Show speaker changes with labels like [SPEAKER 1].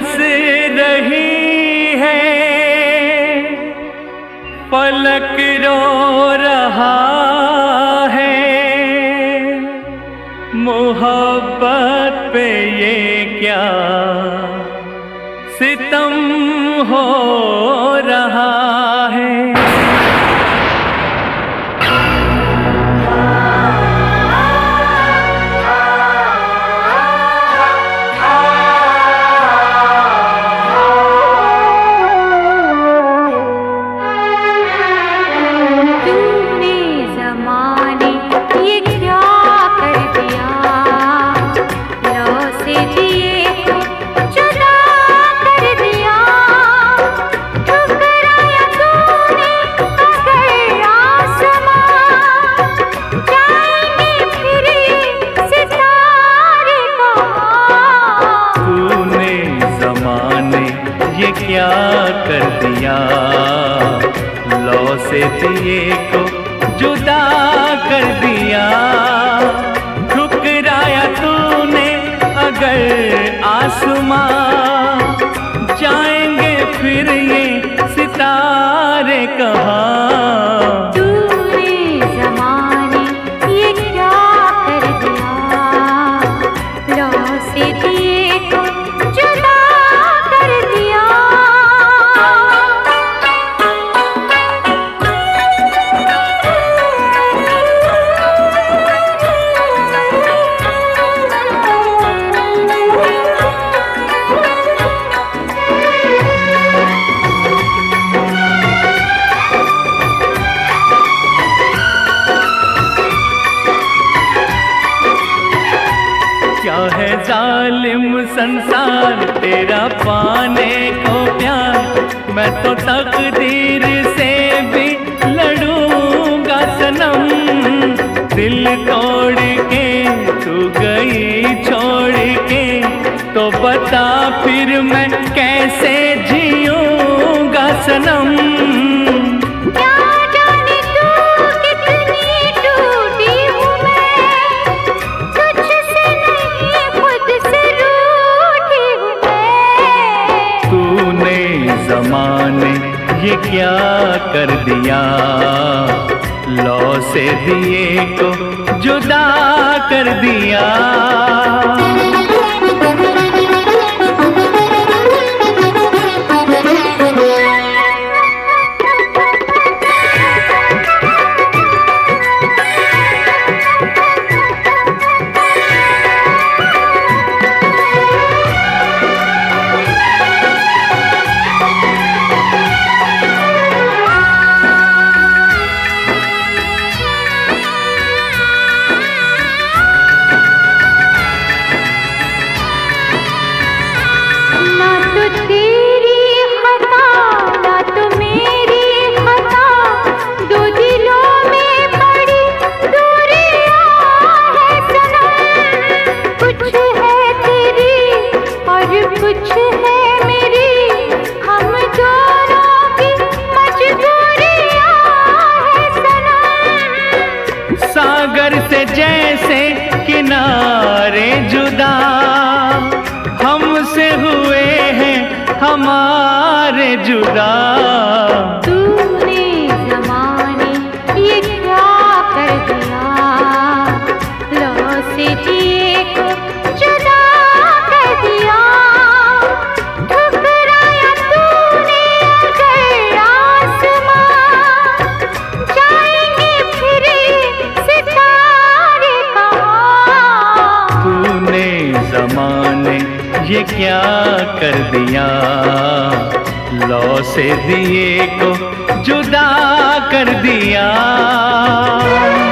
[SPEAKER 1] हंस रही है, फलक रो रहा है। मोहब्बत पे ये क्या सितम हो रहा है। ये क्या कर दिया, लौ से दिए को जुदा कर दिया। ठुकराया तूने अगर आसमां, जाएंगे फिर ये सितारे कहाँ।
[SPEAKER 2] तूने ज़माने ये क्या कर दिया, लौ से दिए को जुदा कर दिया।
[SPEAKER 1] क्या है जालिम संसार तेरा पाने को प्यार। मैं तो तकदीर से भी लड़ूंगा सनम। दिल तोड़ के तू गई छोड़ के, तो बता फिर मैं कैसे जीऊंगा सनम। ज़माने ये क्या कर दिया, लौ से दिए को जुदा कर दिया।
[SPEAKER 2] कुछ है मेरी, हम दोनों की मजबूरियां है सनम।
[SPEAKER 1] सागर से जैसे किनारे जुदा, हमसे हुए हैं हमारे जुदा।
[SPEAKER 2] तूने ज़माने ये क्या कर दिया, लौ से दिए को जुदा कर दिया।
[SPEAKER 1] ज़माने ये क्या कर दिया, लौ से दिए को जुदा कर दिया।